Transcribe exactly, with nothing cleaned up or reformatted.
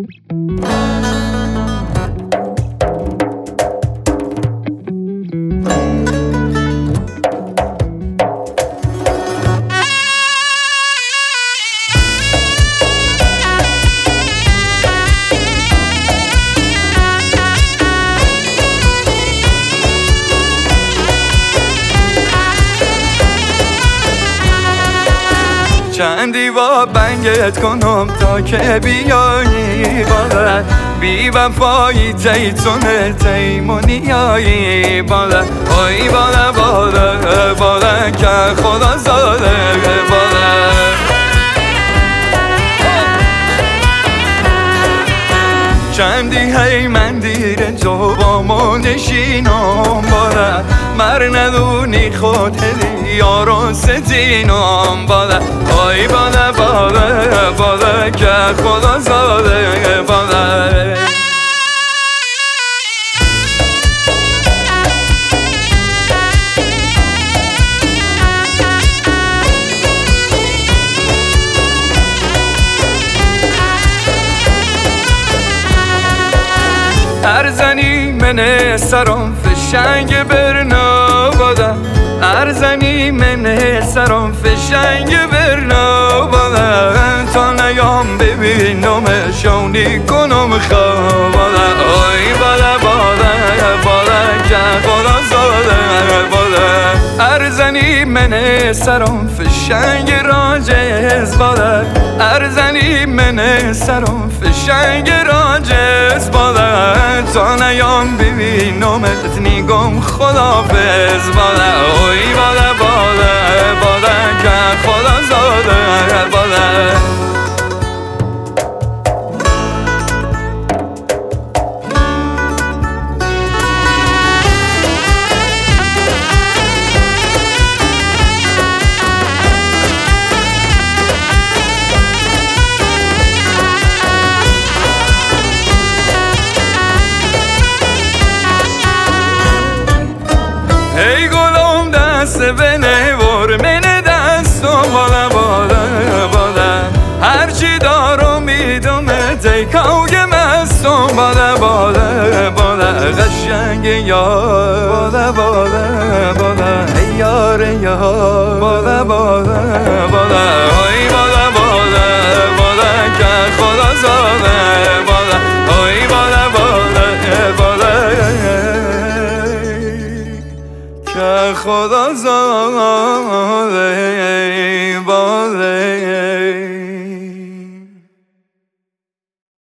چندی با بنگت کنم تا که بیایی بالا، بی وفایی تیتونه تیمونیایی بالا، آی بالا بالا بالا که خدا زاده بالا. چندی هی من دیر جو با ما نشینم بالا، مر ندونی خود هدی یارو ستینم بالا، آی بالا بالا بالا که خدا زاده بالا. ارزنی من سرم فشنگ برنا بادا، ارزنی من سرم فشنگ برنا بادا، تا نیام ببینم شونی کنم خوابادا، آی بالا بالا بالا که خدا زاده بالا. ارزنی من سرم فشنگ راجز بادا، ارزنی من سرم فشنگ راجز بادا، تا نیام ببینمت نیگم خدافظ بالا، اوی بالا بالا بالا که خدا زاده بالا. ای گلم دست بنه ور من دستم بالا بالا بالا، هرچی دارم میدم تیکاوی مستم بالا بالا بالا، قشنگ یار بالا بالا بالا، ای یار یار بالا بالا بالا، ای بالا